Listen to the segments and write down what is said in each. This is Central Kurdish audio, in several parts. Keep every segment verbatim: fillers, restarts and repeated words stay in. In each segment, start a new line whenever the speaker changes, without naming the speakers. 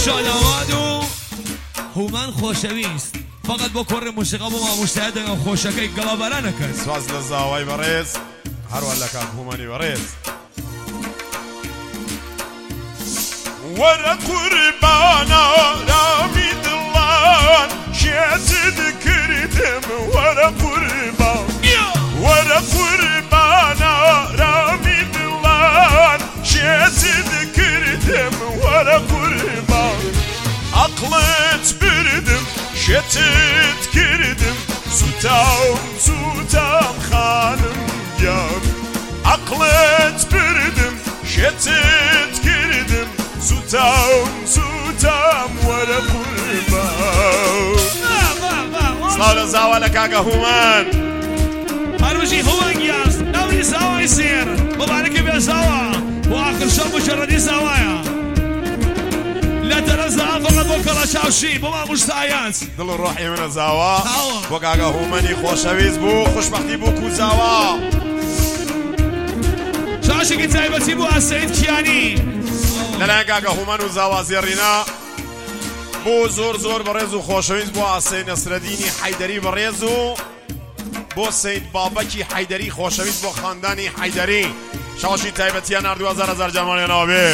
شادواد و هومن خۆشەویست فقط بۆ کوڕی موسیقا بۆ مامۆستایە دەگەم خۆشەکەی گەڵابەرە نەکەن
سواز لە زاوای بەڕێز هەروە لە کاک هومەنی بەڕێز وەرە قوربانە رامی دڵان شێتت کردم وەرە قوربان وەرە قوربانە رامی دڵان شێتت کردم وەرە قوربان عەقڵت بردم شێتت کردم سوتام سوتام خانم گیان عەقڵت بردم شێتت کردم سوتام سوتام وەرە قوربان سڵاو لە زاوا لە کاکە هومەن
هەروژی هومەن گیاز ناوی زاوای سێر مبارەکە بێ زاوا بۆ ئاخر شەو مجەڕەدی زاوایە لە دەرە زاوا فقط بۆ کەڵە چاوشی بۆ مامۆستایەت
دڵ و ڕۆحی منە زاوا بۆ کاکە هومەنی خۆشەویست بوو خوشبەختی بوو کو زاوا
چاشێکی تایبەتی بوو ئاسەید کیانی
لەلایەن کاکە هومەن و زاوا زێڕینا بۆ زۆر زۆر بەڕێز و خۆشەویست بۆ ئاسەی نەسرەدینی حەیدەری بەڕێز و بۆ سەید بابەکی حەیدەری خۆشەویست بۆ خاندانی حەیدەری شەوەشی تایبەتیان نردووە هەزار هەزار جامانێنەوە بێ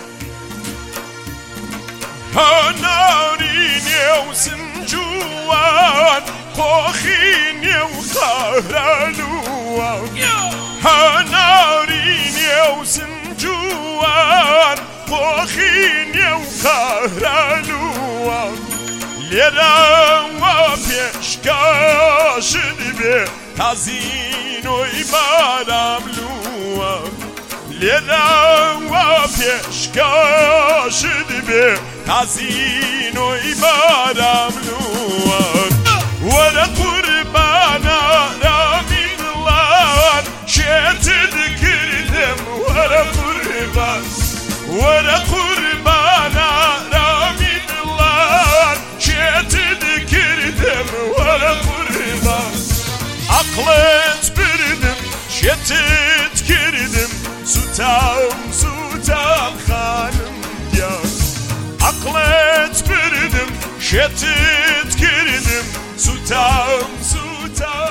هەناری نێو سنجووان خۆخی نێو قارەلووان هەناری نێو سنجووان خۆخی نێو قارەلووان لێرەوە پێشکەشت بێ تازینۆی بارام لووان لێرەوە پێشکەشت بێ تازینۆی بارام لووان وەرە قوربانە رامی دڵان شێتت کردم وەرە قوربان وەرە قوربانە رامی دڵان شێتت کردم وەرە قوربان عەقڵت بردم شێتت کردم سوتام سوتام خانم گیان عەقڵت بردم شێتت کردم سوتام سوتام